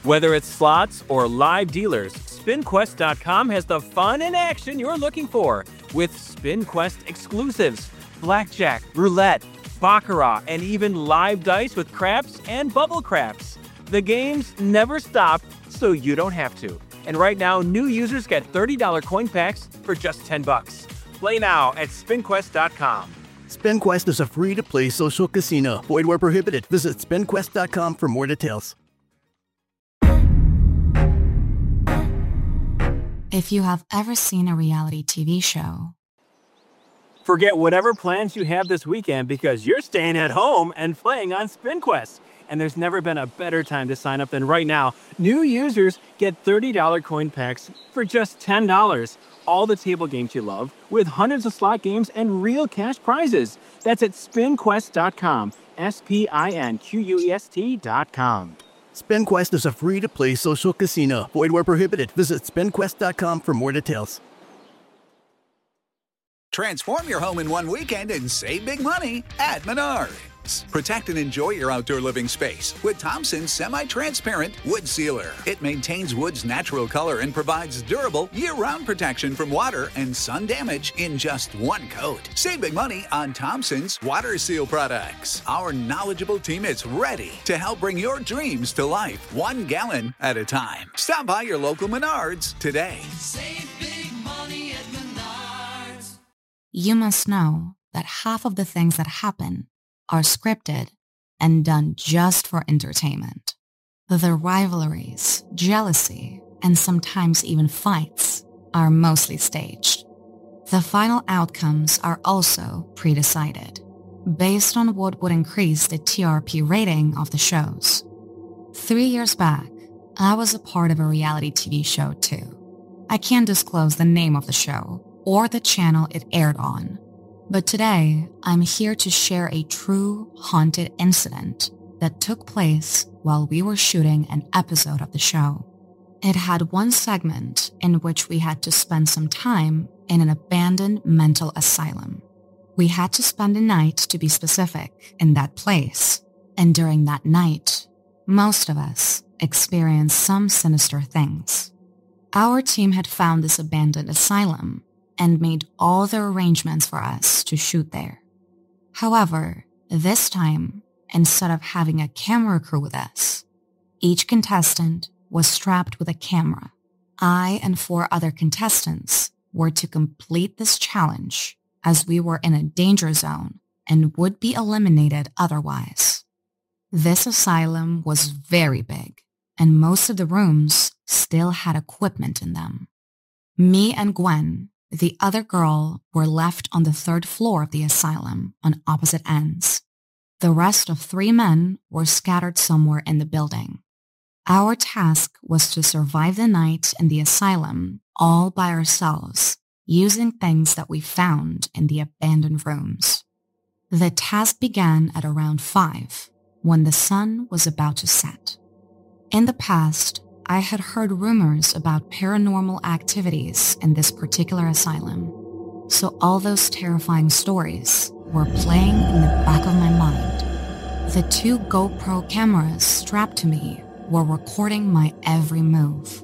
Whether it's slots or live dealers, SpinQuest.com has the fun and action you're looking for with SpinQuest exclusives, blackjack, roulette, baccarat, and even live dice with craps and bubble craps. The games never stop, so you don't have to. And right now, new users get $30 coin packs for just $10. Play now at SpinQuest.com. SpinQuest is a free-to-play social casino. Void where prohibited. Visit SpinQuest.com for more details. If you have ever seen a reality TV show, forget whatever plans you have this weekend because you're staying at home and playing on SpinQuest. And there's never been a better time to sign up than right now. New users get $30 coin packs for just $10. All the table games you love with hundreds of slot games and real cash prizes. That's at SpinQuest.com. SpinQuest.com. SpinQuest is a free-to-play social casino. Void where prohibited. Visit SpinQuest.com for more details. Transform your home in one weekend and save big money at Menards. Protect and enjoy your outdoor living space with Thompson's semi-transparent wood sealer. It maintains wood's natural color and provides durable year-round protection from water and sun damage in just one coat. Save big money on Thompson's water seal products. Our knowledgeable team is ready to help bring your dreams to life 1 gallon at a time. Stop by your local Menards today. Save big money at Menards. you must know that half of the things that happen are scripted and done just for entertainment. The rivalries, jealousy, and sometimes even fights are mostly staged. The final outcomes are also pre-decided, based on what would increase the TRP rating of the shows. 3 years back, I was a part of a reality TV show too. I can't disclose the name of the show or the channel it aired on, but today I'm here to share a true haunted incident that took place while we were shooting an episode of the show. It had one segment in which we had to spend some time in an abandoned mental asylum. We had to spend a night, to be specific, in that place, and during that night, most of us experienced some sinister things. Our team had found this abandoned asylum and made all the arrangements for us to shoot there. However, this time, instead of having a camera crew with us, each contestant was strapped with a camera. I and 4 other contestants were to complete this challenge as we were in a danger zone and would be eliminated otherwise. This asylum was very big, and most of the rooms still had equipment in them. Me and Gwen, the other girl, were left on the 3rd floor of the asylum on opposite ends. The rest of 3 men were scattered somewhere in the building. Our task was to survive the night in the asylum all by ourselves, using things that we found in the abandoned rooms. The task began at around 5, when the sun was about to set. In the past, I had heard rumors about paranormal activities in this particular asylum, so all those terrifying stories were playing in the back of my mind. The 2 GoPro cameras strapped to me were recording my every move.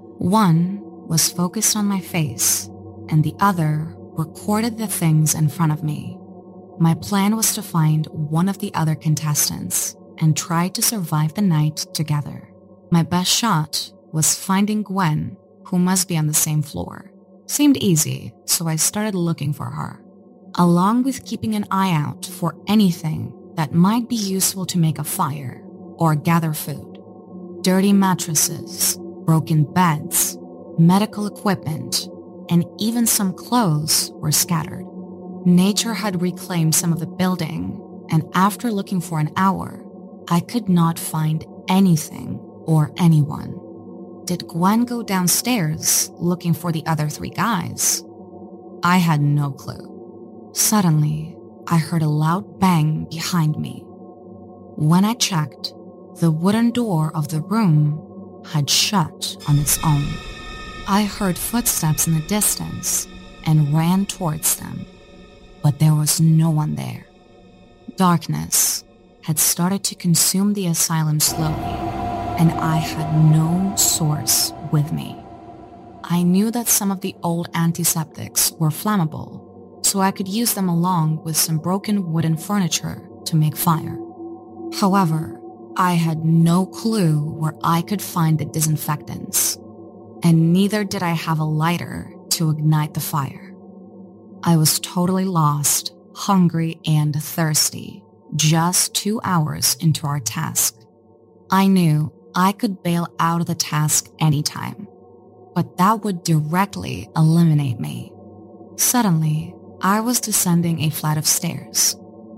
One was focused on my face, and the other recorded the things in front of me. My plan was to find one of the other contestants and try to survive the night together. My best shot was finding Gwen, who must be on the same floor. Seemed easy, so I started looking for her, along with keeping an eye out for anything that might be useful to make a fire or gather food. Dirty mattresses, broken beds, medical equipment, and even some clothes were scattered. Nature had reclaimed some of the building, and after looking for an hour, I could not find anything or anyone. Did Gwen go downstairs looking for the other 3 guys? I had no clue. Suddenly, I heard a loud bang behind me. When I checked, the wooden door of the room had shut on its own. I heard footsteps in the distance and ran towards them, but there was no one there. Darkness had started to consume the asylum slowly, and I had no source with me. I knew that some of the old antiseptics were flammable, so I could use them along with some broken wooden furniture to make fire. However, I had no clue where I could find the disinfectants, and neither did I have a lighter to ignite the fire. I was totally lost, hungry, and thirsty, just 2 hours into our task. I knew I could bail out of the task anytime, but that would directly eliminate me. Suddenly, I was descending a flight of stairs.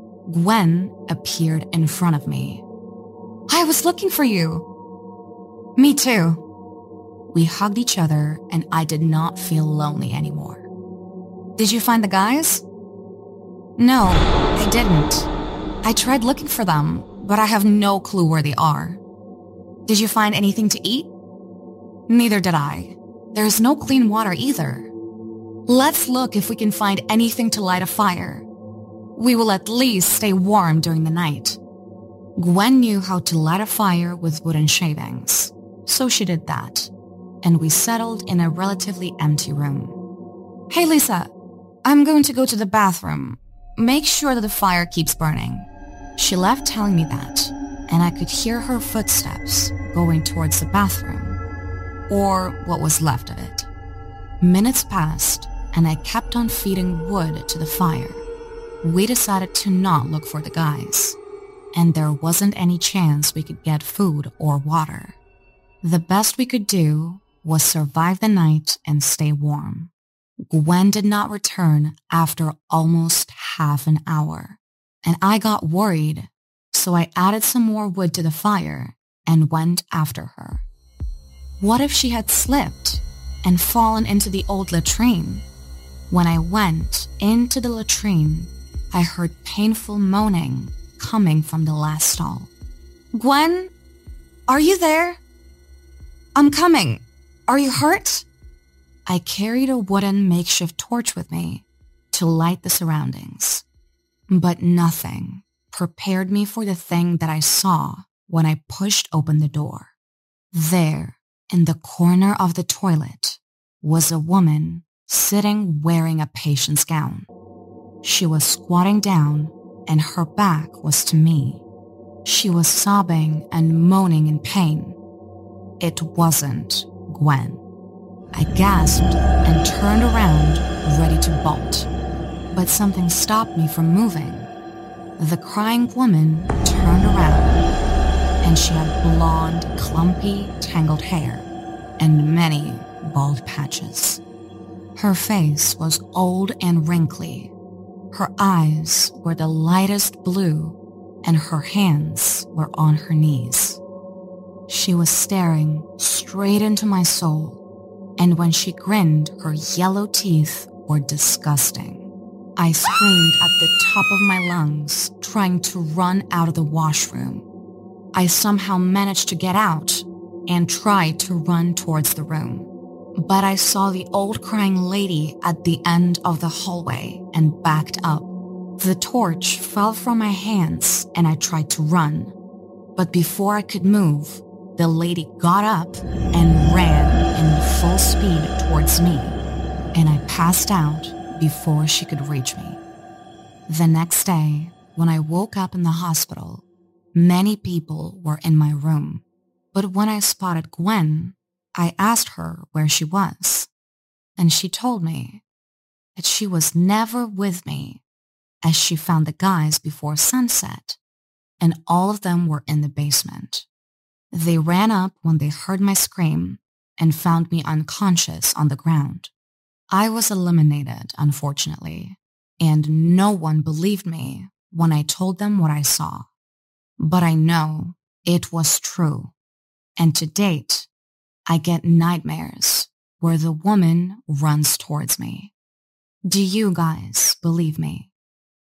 Gwen appeared in front of me. "I was looking for you." "Me too." We hugged each other, and I did not feel lonely anymore. "Did you find the guys?" "No, I didn't. I tried looking for them, but I have no clue where they are." "Did you find anything to eat?" "Neither did I. There's no clean water either. Let's look if we can find anything to light a fire. We will at least stay warm during the night." Gwen knew how to light a fire with wooden shavings, so she did that, and we settled in a relatively empty room. "Hey Lisa, I'm going to go to the bathroom. Make sure that the fire keeps burning." She left telling me that, and I could hear her footsteps going towards the bathroom, or what was left of it. Minutes passed, and I kept on feeding wood to the fire. We decided to not look for the guys, and there wasn't any chance we could get food or water. The best we could do was survive the night and stay warm. Gwen did not return after almost half an hour, and I got worried, so I added some more wood to the fire and went after her. What if she had slipped and fallen into the old latrine? When I went into the latrine, I heard painful moaning coming from the last stall. "Gwen, are you there?" "I'm coming. Are you hurt?" I carried a wooden makeshift torch with me to light the surroundings, but nothing prepared me for the thing that I saw when I pushed open the door. There, in the corner of the toilet, was a woman sitting wearing a patient's gown. She was squatting down, and her back was to me. She was sobbing and moaning in pain. It wasn't Gwen. I gasped and turned around, ready to bolt, but something stopped me from moving. The crying woman turned around, and she had blonde, clumpy, tangled hair and many bald patches. Her face was old and wrinkly. Her eyes were the lightest blue, and her hands were on her knees. She was staring straight into my soul, and when she grinned, her yellow teeth were disgusting. I screamed at the top of my lungs, trying to run out of the washroom. I somehow managed to get out and tried to run towards the room, but I saw the old crying lady at the end of the hallway and backed up. The torch fell from my hands and I tried to run, but before I could move, the lady got up and ran in full speed towards me, and I passed out before she could reach me. The next day, when I woke up in the hospital, many people were in my room, but when I spotted Gwen, I asked her where she was, and she told me that she was never with me, as she found the guys before sunset, and all of them were in the basement. They ran up when they heard my scream and found me unconscious on the ground. I was eliminated, unfortunately, and no one believed me when I told them what I saw. But I know it was true, and to date, I get nightmares where the woman runs towards me. Do you guys believe me?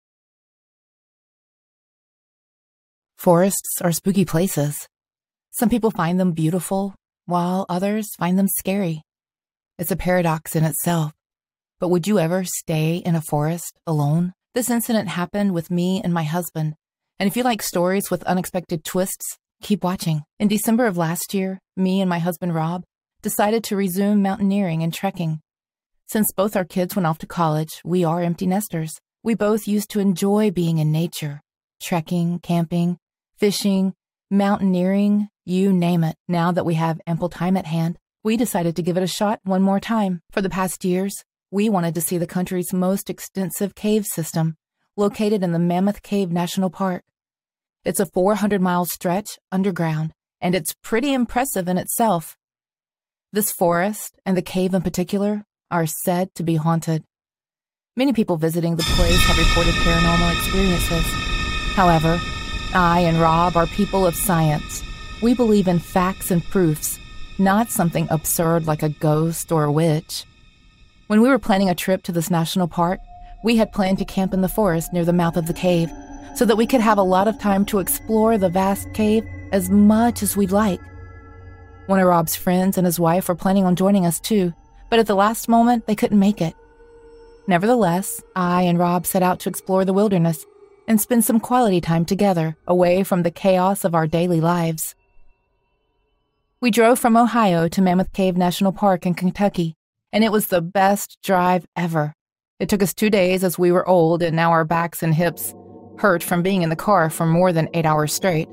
Forests are spooky places. Some people find them beautiful, while others find them scary. It's a paradox in itself. But would you ever stay in a forest alone? This incident happened with me and my husband. And if you like stories with unexpected twists, keep watching. In December of last year, me and my husband Rob decided to resume mountaineering and trekking. Since both our kids went off to college, we are empty nesters. We both used to enjoy being in nature, trekking, camping, fishing, mountaineering, you name it. Now that we have ample time at hand, we decided to give it a shot one more time. For the past years, we wanted to see the country's most extensive cave system, located in the Mammoth Cave National Park. It's a 400-mile stretch underground, and it's pretty impressive in itself. This forest, and the cave in particular, are said to be haunted. Many people visiting the place have reported paranormal experiences. However, I and Rob are people of science. We believe in facts and proofs, not something absurd like a ghost or a witch. When we were planning a trip to this national park, we had planned to camp in the forest near the mouth of the cave so that we could have a lot of time to explore the vast cave as much as we'd like. One of Rob's friends and his wife were planning on joining us too, but at the last moment, they couldn't make it. Nevertheless, I and Rob set out to explore the wilderness and spend some quality time together, away from the chaos of our daily lives. We drove from Ohio to Mammoth Cave National Park in Kentucky, and it was the best drive ever. It took us 2 days as we were old, and now our backs and hips hurt from being in the car for more than 8 hours straight.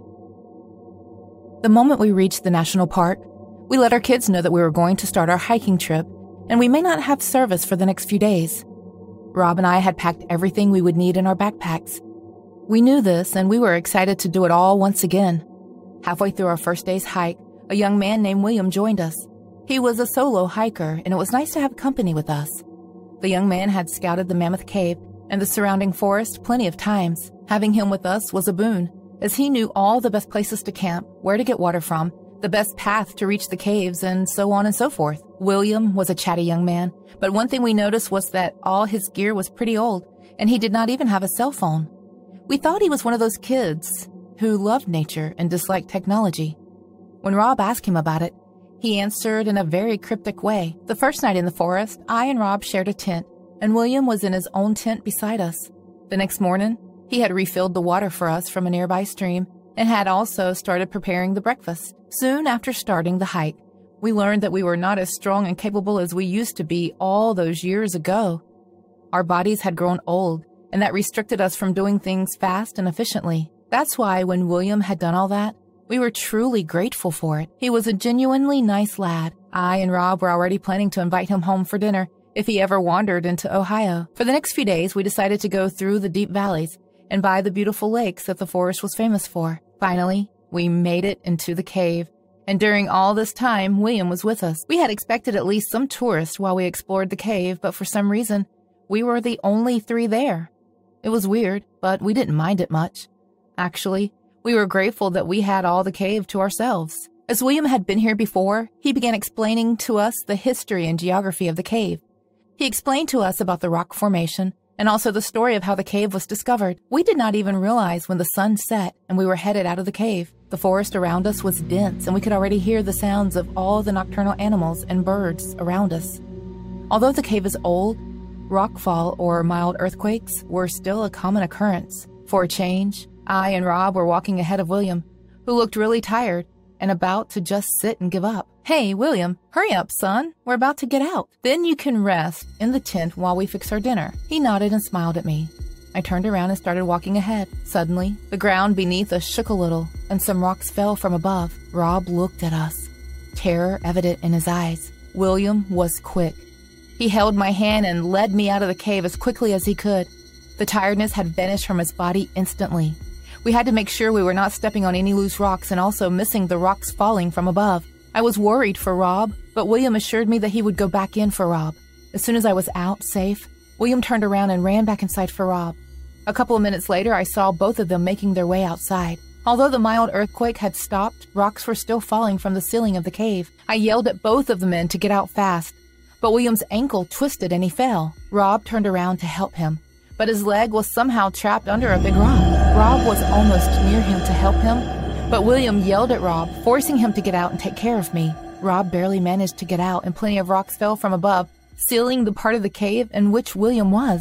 The moment we reached the national park, we let our kids know that we were going to start our hiking trip, and we may not have service for the next few days. Rob and I had packed everything we would need in our backpacks. We knew this, and we were excited to do it all once again. Halfway through our first day's hike, a young man named William joined us. He was a solo hiker, and it was nice to have company with us. The young man had scouted the Mammoth Cave and the surrounding forest plenty of times. Having him with us was a boon, as he knew all the best places to camp, where to get water from, the best path to reach the caves, and so on and so forth. William was a chatty young man, but one thing we noticed was that all his gear was pretty old, and he did not even have a cell phone. We thought he was one of those kids who loved nature and disliked technology. When Rob asked him about it, he answered in a very cryptic way. The first night in the forest, I and Rob shared a tent, and William was in his own tent beside us. The next morning, he had refilled the water for us from a nearby stream and had also started preparing the breakfast. Soon after starting the hike, we learned that we were not as strong and capable as we used to be all those years ago. Our bodies had grown old, and that restricted us from doing things fast and efficiently. That's why when William had done all that, we were truly grateful for it. He was a genuinely nice lad. I and Rob were already planning to invite him home for dinner if he ever wandered into Ohio. For the next few days, we decided to go through the deep valleys and by the beautiful lakes that the forest was famous for. Finally, we made it into the cave, and during all this time, William was with us. We had expected at least some tourists while we explored the cave, but for some reason, we were the only 3 there. It was weird, but we didn't mind it much. Actually, we were grateful that we had all the cave to ourselves. As William had been here before, he began explaining to us the history and geography of the cave. He explained to us about the rock formation and also the story of how the cave was discovered. We did not even realize when the sun set and we were headed out of the cave. The forest around us was dense, and we could already hear the sounds of all the nocturnal animals and birds around us. Although the cave is old, rockfall or mild earthquakes were still a common occurrence. For a change, I and Rob were walking ahead of William, who looked really tired and about to just sit and give up. "Hey, William, hurry up, son. We're about to get out. Then you can rest in the tent while we fix our dinner." He nodded and smiled at me. I turned around and started walking ahead. Suddenly, the ground beneath us shook a little, and some rocks fell from above. Rob looked at us, terror evident in his eyes. William was quick. He held my hand and led me out of the cave as quickly as he could. The tiredness had vanished from his body instantly. We had to make sure we were not stepping on any loose rocks and also missing the rocks falling from above. I was worried for Rob, but William assured me that he would go back in for Rob. As soon as I was out, safe, William turned around and ran back inside for Rob. A couple of minutes later, I saw both of them making their way outside. Although the mild earthquake had stopped, rocks were still falling from the ceiling of the cave. I yelled at both of the men to get out fast, but William's ankle twisted and he fell. Rob turned around to help him, but his leg was somehow trapped under a big rock. Rob was almost near him to help him, but William yelled at Rob, forcing him to get out and take care of me. Rob barely managed to get out, and plenty of rocks fell from above, sealing the part of the cave in which William was.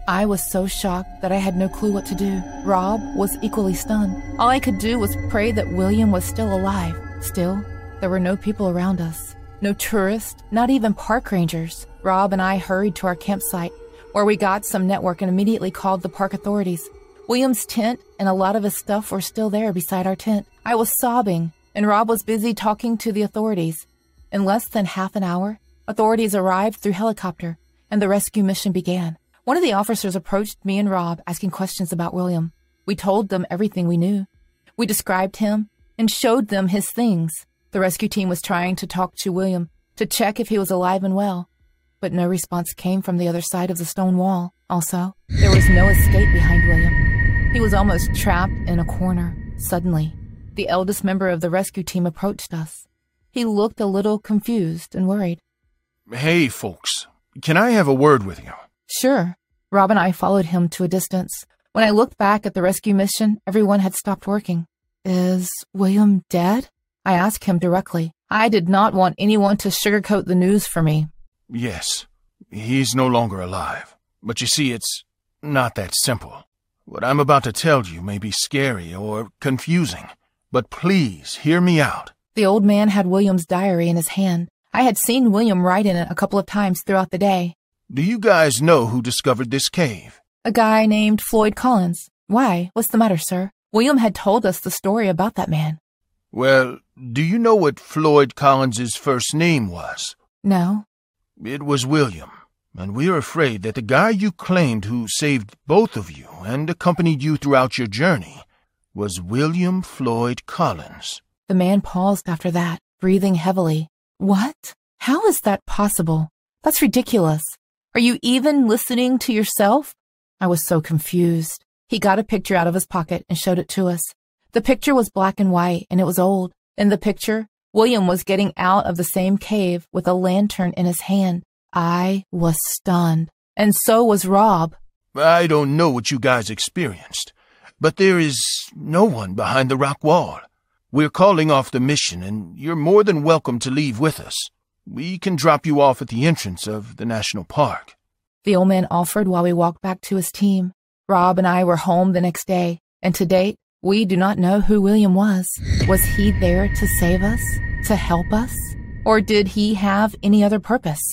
I was so shocked that I had no clue what to do. Rob was equally stunned. All I could do was pray that William was still alive. Still, there were no people around us. No tourists, not even park rangers. Rob and I hurried to our campsite, where we got some network and immediately called the park authorities. William's tent and a lot of his stuff were still there beside our tent. I was sobbing, and Rob was busy talking to the authorities. In less than half an hour, authorities arrived through helicopter, and the rescue mission began. One of the officers approached me and Rob, asking questions about William. We told them everything we knew. We described him and showed them his things. The rescue team was trying to talk to William to check if he was alive and well, but no response came from the other side of the stone wall. Also, there was no escape behind William. He was almost trapped in a corner. Suddenly, the eldest member of the rescue team approached us. He looked a little confused and worried. Hey, folks. Can I have a word with you? Sure. Rob and I followed him to a distance. When I looked back at the rescue mission, everyone had stopped working. Is William dead? I asked him directly. I did not want anyone to sugarcoat the news for me. Yes, he's no longer alive. But you see, it's not that simple. What I'm about to tell you may be scary or confusing, but please hear me out. The old man had William's diary in his hand. I had seen William write in it a couple of times throughout the day. Do you guys know who discovered this cave? A guy named Floyd Collins. Why? What's the matter, sir? William had told us the story about that man. Well, do you know what Floyd Collins's first name was? No. It was William, and we're afraid that the guy you claimed who saved both of you and accompanied you throughout your journey was William Floyd Collins. The man paused after that, breathing heavily. What? How is that possible? That's ridiculous. Are you even listening to yourself? I was so confused. He got a picture out of his pocket and showed it to us. The picture was black and white, and it was old. In the picture, William was getting out of the same cave with a lantern in his hand. I was stunned, and so was Rob. I don't know what you guys experienced, but there is no one behind the rock wall. We're calling off the mission, and you're more than welcome to leave with us. We can drop you off at the entrance of the national park. The old man offered while we walked back to his team. Rob and I were home the next day, and to date, we do not know who William was. Was he there to save us? To help us? Or did he have any other purpose?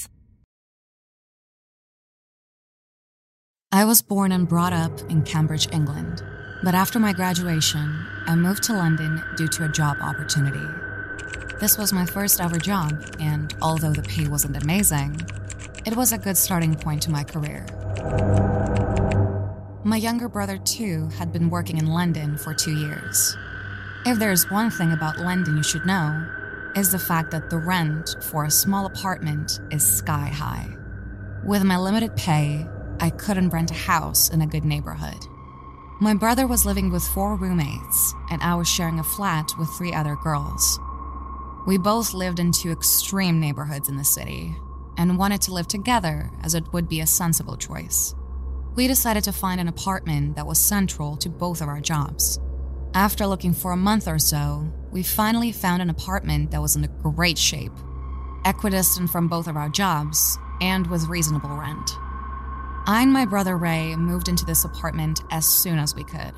I was born and brought up in Cambridge, England. But after my graduation, I moved to London due to a job opportunity. This was my first ever job, and although the pay wasn't amazing, it was a good starting point to my career. My younger brother, too, had been working in London for 2 years. If there's one thing about London you should know, is the fact that the rent for a small apartment is sky high. With my limited pay, I couldn't rent a house in a good neighborhood. My brother was living with 4 roommates, and I was sharing a flat with 3 other girls. We both lived in 2 extreme neighborhoods in the city, and wanted to live together as it would be a sensible choice. We decided to find an apartment that was central to both of our jobs. After looking for a month or so, we finally found an apartment that was in great shape, equidistant from both of our jobs, and with reasonable rent. I and my brother Ray moved into this apartment as soon as we could.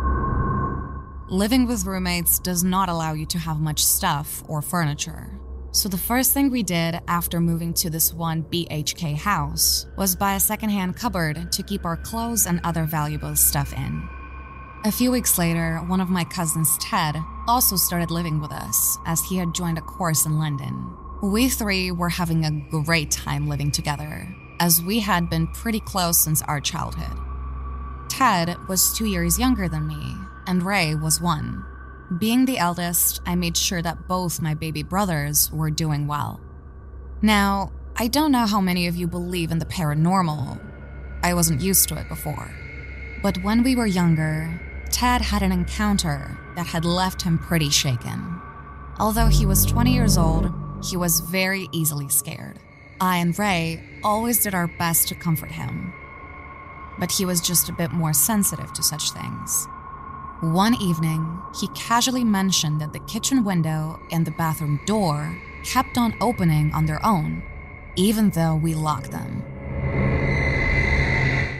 Living with roommates does not allow you to have much stuff or furniture. So the first thing we did after moving to this one BHK house was buy a secondhand cupboard to keep our clothes and other valuable stuff in. A few weeks later, one of my cousins, Ted, also started living with us as he had joined a course in London. We 3 were having a great time living together, as we had been pretty close since our childhood. Ted was 2 years younger than me, and Ray was 1. Being the eldest, I made sure that both my baby brothers were doing well. Now, I don't know how many of you believe in the paranormal. I wasn't used to it before. But when we were younger, Ted had an encounter that had left him pretty shaken. Although he was 20 years old, he was very easily scared. I and Ray always did our best to comfort him. But he was just a bit more sensitive to such things. One evening, he casually mentioned that the kitchen window and the bathroom door kept on opening on their own, even though we locked them.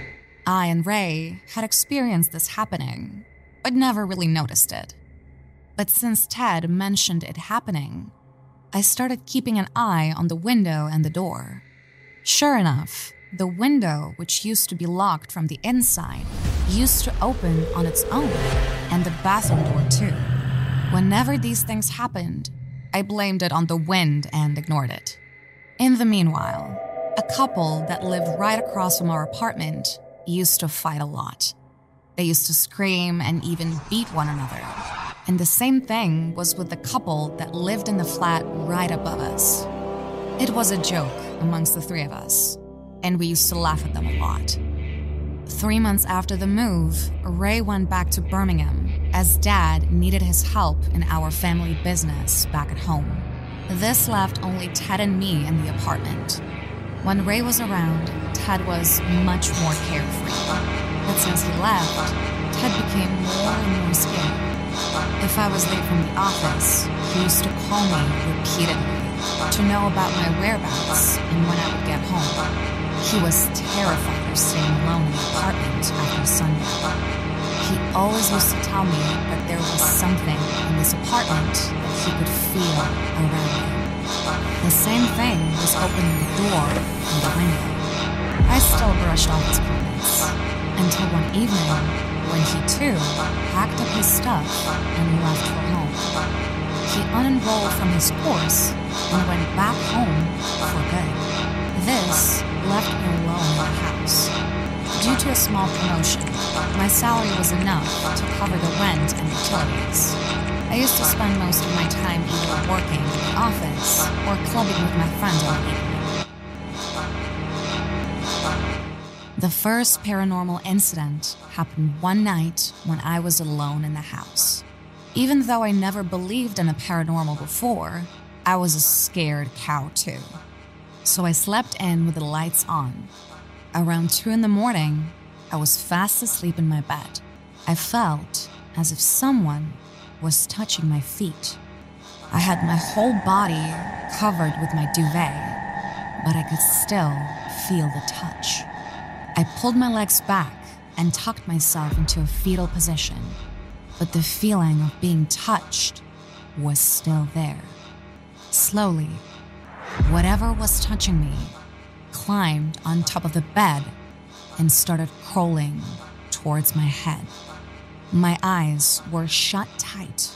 I and Ray had experienced this happening, but never really noticed it. But since Ted mentioned it happening, I started keeping an eye on the window and the door. Sure enough, the window, which used to be locked from the inside, used to open on its own, and the bathroom door too. Whenever these things happened, I blamed it on the wind and ignored it. In the meanwhile, a couple that lived right across from our apartment used to fight a lot. They used to scream and even beat one another. And the same thing was with the couple that lived in the flat right above us. It was a joke amongst the three of us, and we used to laugh at them a lot. 3 months after the move, Ray went back to Birmingham as Dad needed his help in our family business back at home. This left only Ted and me in the apartment. When Ray was around, Ted was much more carefree. But since he left, Ted became more and more scared. If I was late from the office, he used to call me repeatedly to know about my whereabouts and when I would get home. He was terrified of staying alone in the apartment after sundown. He always used to tell me that there was something in this apartment that he could feel around me. The same thing was opening the door and the window. I still brushed off his comments until one evening when he too packed up his stuff and left for home. He unenrolled from his course and went back home for good. This left me alone in the house. Due to a small promotion, my salary was enough to cover the rent and utilities. I used to spend most of my time either working in the office or clubbing with my friends on the evening. The first paranormal incident happened one night when I was alone in the house. Even though I never believed in the paranormal before, I was a scared cow too. So I slept in with the lights on. Around 2 a.m, I was fast asleep in my bed. I felt as if someone was touching my feet. I had my whole body covered with my duvet, but I could still feel the touch. I pulled my legs back and tucked myself into a fetal position, but the feeling of being touched was still there. Slowly, whatever was touching me climbed on top of the bed and started crawling towards my head. My eyes were shut tight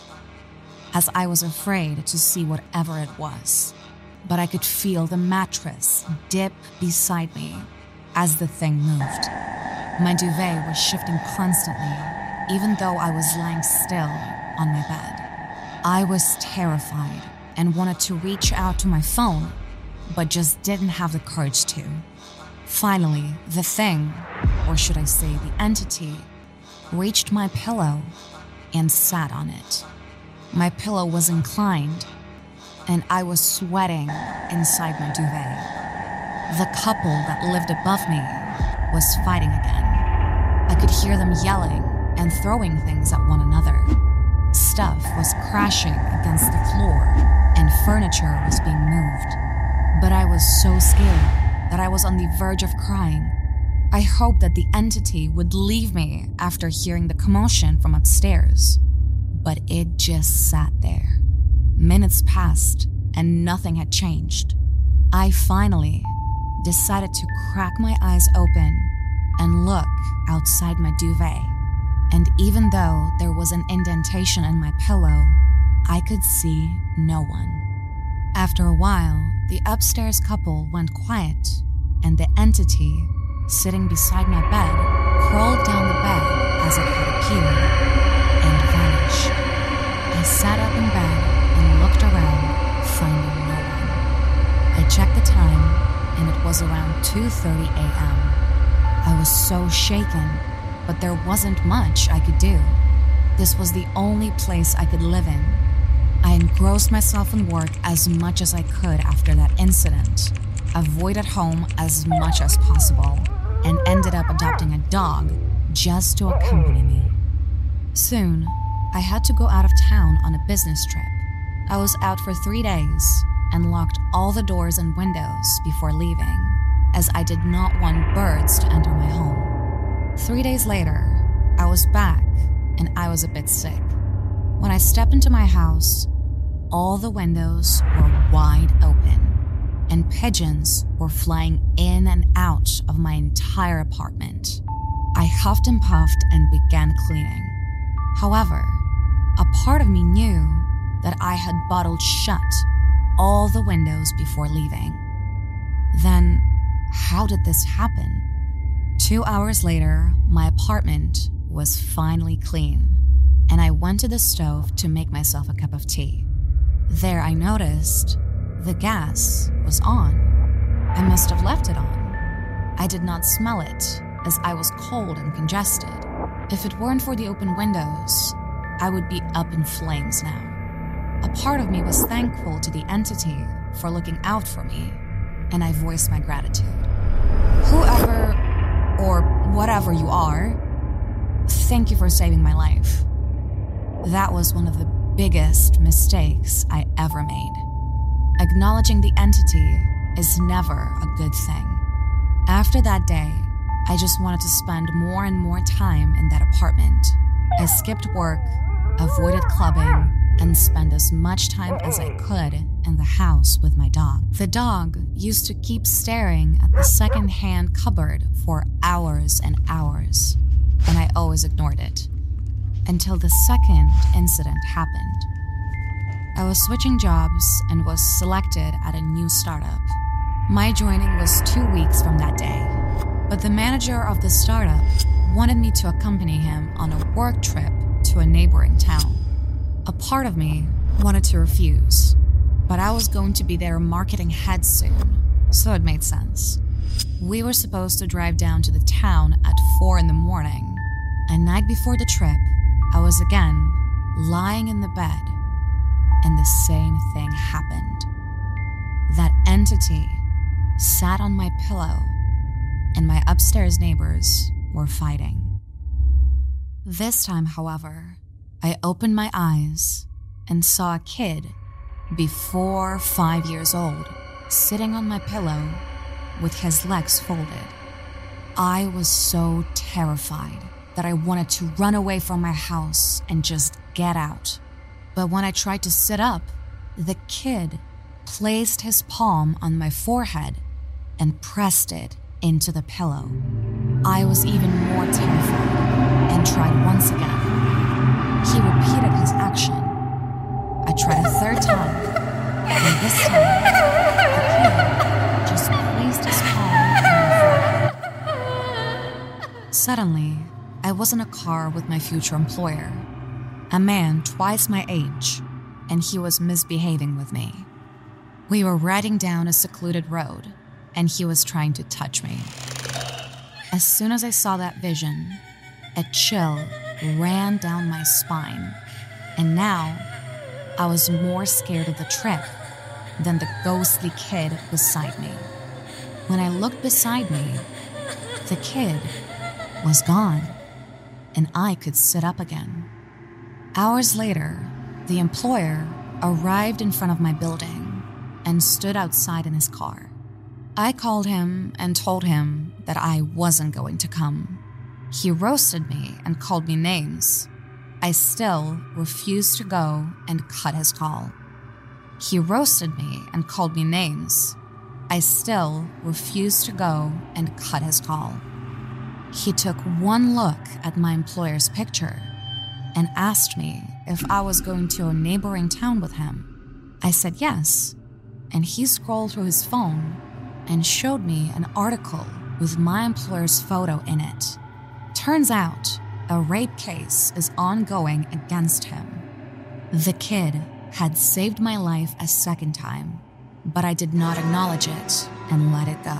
as I was afraid to see whatever it was, but I could feel the mattress dip beside me as the thing moved. My duvet was shifting constantly, even though I was lying still on my bed. I was terrified and wanted to reach out to my phone, but just didn't have the courage to. Finally, the thing, or should I say the entity, reached my pillow and sat on it. My pillow was inclined, and I was sweating inside my duvet. The couple that lived above me was fighting again. I could hear them yelling and throwing things at one another. Stuff was crashing against the floor, and furniture was being moved. But I was so scared that I was on the verge of crying. I hoped that the entity would leave me after hearing the commotion from upstairs. But it just sat there. Minutes passed, and nothing had changed. I finally decided to crack my eyes open and look outside my duvet. And even though there was an indentation in my pillow, I could see no one. After a while, the upstairs couple went quiet, and the entity sitting beside my bed crawled down the bed as it had appeared and vanished. I sat up in bed and looked around, finding no one. I checked the time, and it was around 2:30 a.m. I was so shaken, but there wasn't much I could do. This was the only place I could live in. I engrossed myself in work as much as I could after that incident, avoided home as much as possible, and ended up adopting a dog just to accompany me. Soon, I had to go out of town on a business trip. I was out for 3 days and locked all the doors and windows before leaving, as I did not want birds to enter my home. 3 days later, I was back and I was a bit sick. When I stepped into my house, all the windows were wide open and pigeons were flying in and out of my entire apartment. I huffed and puffed and began cleaning. However, a part of me knew that I had bottled shut all the windows before leaving. Then, how did this happen? 2 hours later, my apartment was finally clean, and I went to the stove to make myself a cup of tea. There I noticed the gas was on. I must have left it on. I did not smell it, as I was cold and congested. If it weren't for the open windows, I would be up in flames now. A part of me was thankful to the entity for looking out for me, and I voiced my gratitude. Whoever or whatever you are, thank you for saving my life. That was one of the biggest mistakes I ever made. Acknowledging the entity is never a good thing. After that day, I just wanted to spend more and more time in that apartment. I skipped work, avoided clubbing, and spent as much time as I could in the house with my dog. The dog used to keep staring at the second-hand cupboard for hours and hours, and I always ignored it. Until the second incident happened. I was switching jobs and was selected at a new startup. My joining was 2 weeks from that day, but the manager of the startup wanted me to accompany him on a work trip to a neighboring town. A part of me wanted to refuse, but I was going to be their marketing head soon, so it made sense. We were supposed to drive down to the town at 4 a.m. A night before the trip, I was again lying in the bed, and the same thing happened. That entity sat on my pillow, and my upstairs neighbors were fighting. This time, however, I opened my eyes and saw a kid before 5 years old sitting on my pillow with his legs folded. I was so terrified that I wanted to run away from my house and just get out. But when I tried to sit up, the kid placed his palm on my forehead and pressed it into the pillow. I was even more terrified and tried once again. He repeated his action. I tried a third time, and this time, the kid just placed his palm on my forehead. Suddenly, I was in a car with my future employer, a man twice my age, and he was misbehaving with me. We were riding down a secluded road, and he was trying to touch me. As soon as I saw that vision, a chill ran down my spine, and now I was more scared of the trip than the ghostly kid beside me. When I looked beside me, the kid was gone, and I could sit up again. Hours later, the employer arrived in front of my building and stood outside in his car. I called him and told him that I wasn't going to come. He roasted me and called me names. I still refused to go and cut his call. He roasted me and called me names. I still refused to go and cut his call. He took one look at my employer's picture and asked me if I was going to a neighboring town with him. I said yes, and he scrolled through his phone and showed me an article with my employer's photo in it. Turns out, a rape case is ongoing against him. The kid had saved my life a second time, but I did not acknowledge it and let it go.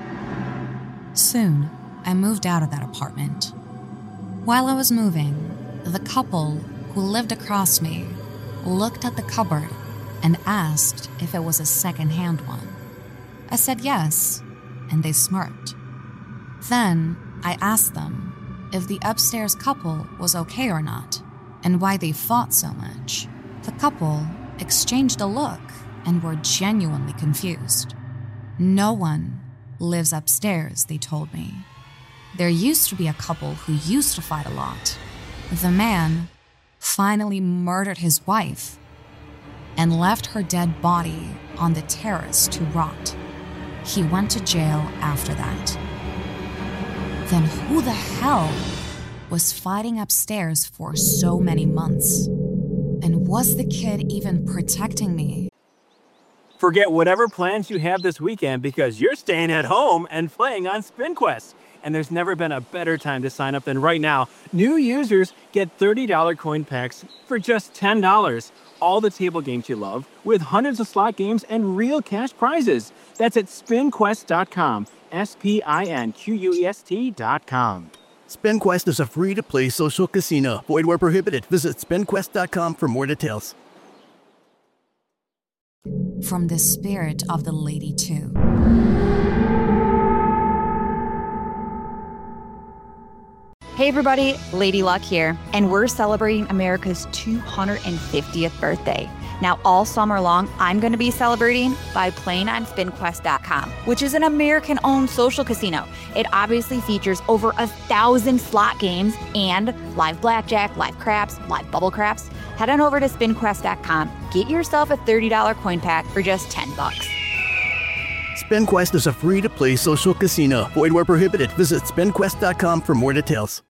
Soon, I moved out of that apartment. While I was moving, the couple who lived across me looked at the cupboard and asked if it was a second-hand one. I said yes, and they smirked. Then I asked them if the upstairs couple was okay or not, and why they fought so much. The couple exchanged a look and were genuinely confused. No one lives upstairs, they told me. There used to be a couple who used to fight a lot. The man finally murdered his wife and left her dead body on the terrace to rot. He went to jail after that. Then who the hell was fighting upstairs for so many months? And was the kid even protecting me? Forget whatever plans you have this weekend because you're staying at home and playing on SpinQuest. And there's never been a better time to sign up than right now. New users get $30 coin packs for just $10. All the table games you love, with hundreds of slot games and real cash prizes. That's at SpinQuest.com. SpinQuest.com. SpinQuest is a free-to-play social casino. Void where prohibited. Visit SpinQuest.com for more details. From the spirit of the Lady 2. Hey everybody, Lady Luck here, and we're celebrating America's 250th birthday. Now all summer long, I'm going to be celebrating by playing on SpinQuest.com, which is an American-owned social casino. It obviously features over 1,000 slot games and live blackjack, live craps, live bubble craps. Head on over to SpinQuest.com, get yourself a $30 coin pack for just $10. SpinQuest is a free-to-play social casino. Void where prohibited. Visit SpinQuest.com for more details.